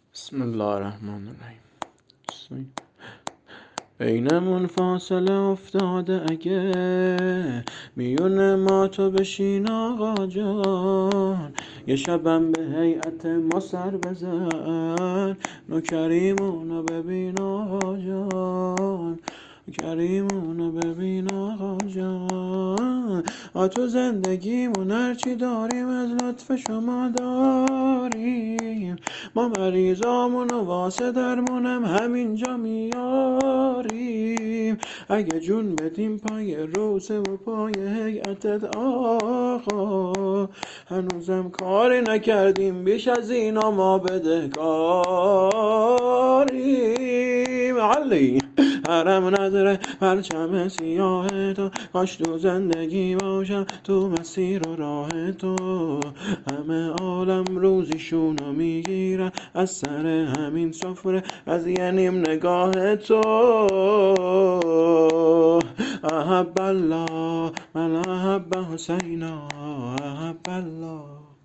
بسم الله الرحمن الرحیم. بینمون فاصله افتاده اگه میون ما تو بشین آقا جان، یه شبم به هیئت ما سر بزن، نوکریمونو ببین آقا جان، کریمونو ببین آقا جان. تو زندگیمون هرچی داریم از لطف شما داریم، ما مریضامونو واسه درمونم همینجا میاریم. اگه جون بدیم پای روزه و پای هیئتت آقا، هنوزم کاری نکردیم بیش از اینا ما بدهکاریم. علی حرم نظره پرچم سیاه تو، کاش تو زندگی باشم تو مسیر و راه تو. همه عالم روزیشونو میگیرن از سر همین سفره، از یه نیم نگاه تو. احب الله من احب حسینا، احب الله.